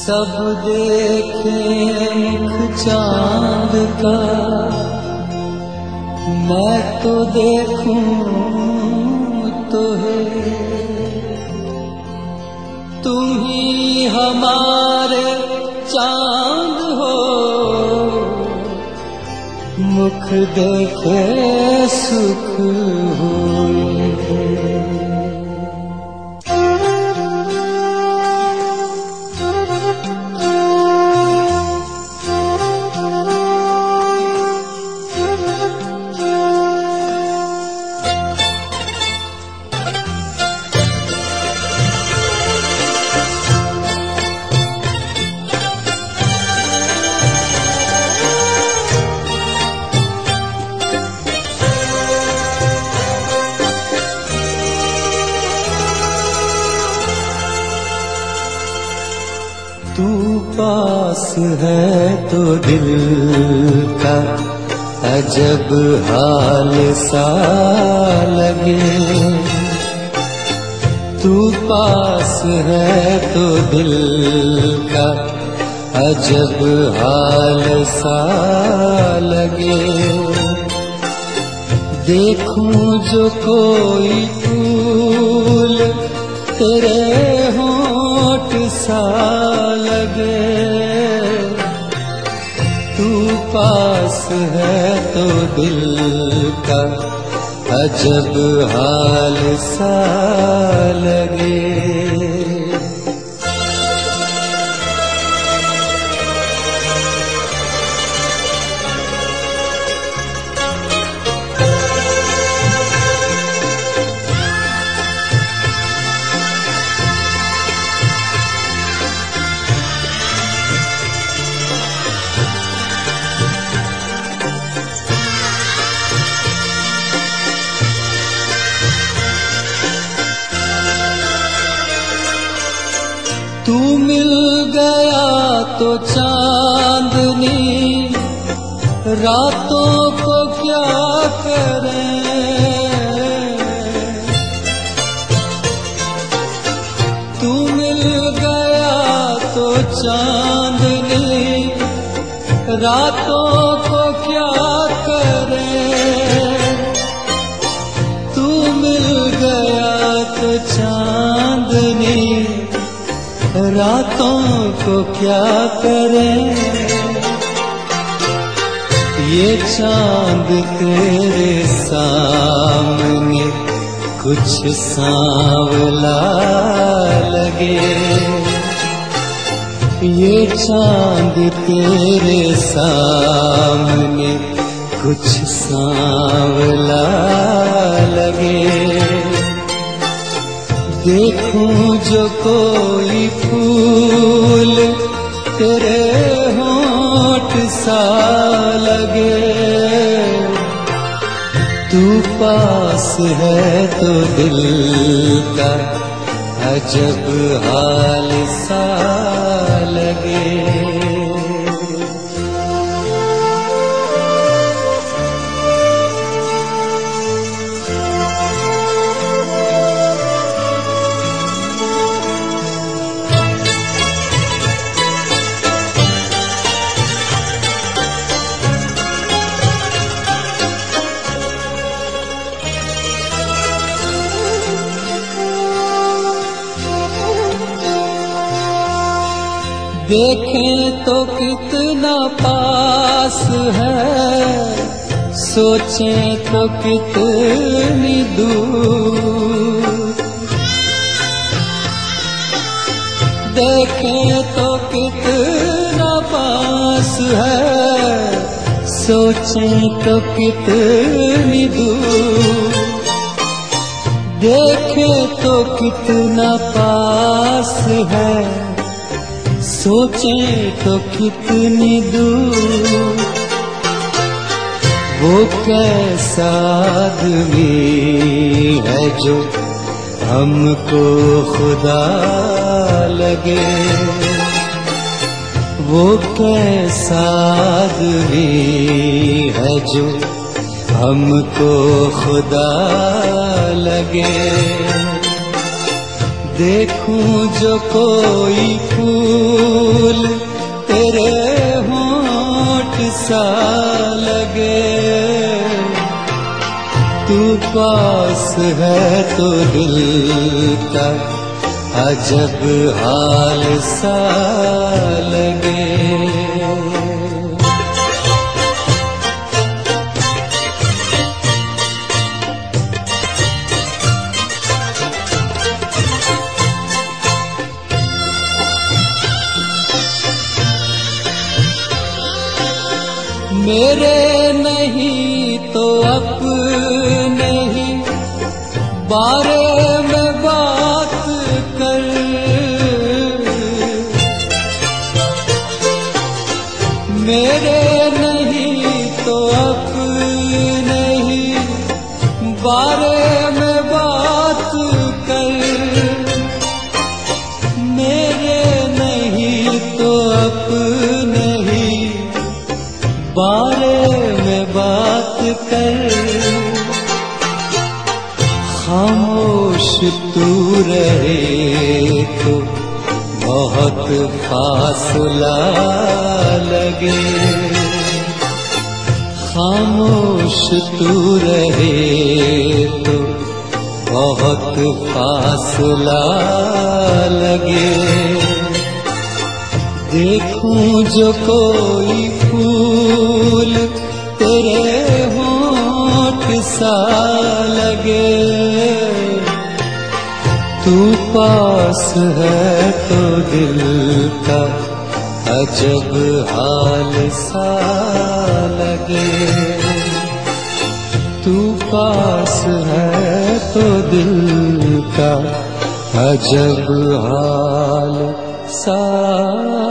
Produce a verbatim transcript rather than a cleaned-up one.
सब देखे मुख चांद का, मैं तो देखूं तो है तुम ही हमारे चांद हो, मुख देखे सुख हुए। तू पास है तो दिल का अजब हाल सा लगे, तू पास है तो दिल का अजब हाल सा लगे। देखूं जो कोई फूल तेरे होंठ सा लगे, तू पास है तो दिल का अजब हाल सा लगे। तू मिल गया तो चांदनी रातों को क्या करें, तू मिल गया तो चांदनी रातों को क्या करें, तू मिल गया तो चांदनी रातों को क्या करें। ये चांद तेरे सामने कुछ सांवला लगे, ये चांद तेरे सामने कुछ सांवला लगे। देखूं जो कोई फूल तेरे होंठ सा लगे, तू पास है तो दिल का अजब हाल सा लगे। देखें तो कितना पास है, सोचें तो कितनी दूर, देखें तो कितना पास है, सोचें तो कितनी दूर, देखें तो कितना पास है, सोचें तो कितनी दूर। वो कैसा आदमी है जो हमको खुदा लगे, वो कैसा आदमी है जो हमको खुदा लगे। देखूं जो कोई फूल तेरे होंठ सा लगे, तू पास है तो दिल का अजब हाल सा लगे। मेरे नहीं तो अपने ही बारे में बात कर, मेरे नहीं तो अपने ही बारे में बात कर, मेरे नहीं तो अपने ही बारे में बात कर। खामोश तू रहे तो बहुत फासला लगे, खामोश तू रहे तो बहुत फासला लगे। देखूं जो कोई फूल तेरे होंठ सा लगे, तू पास है तो दिल का अजब हाल सा लगे, तू पास है तो दिल का अजब हाल सा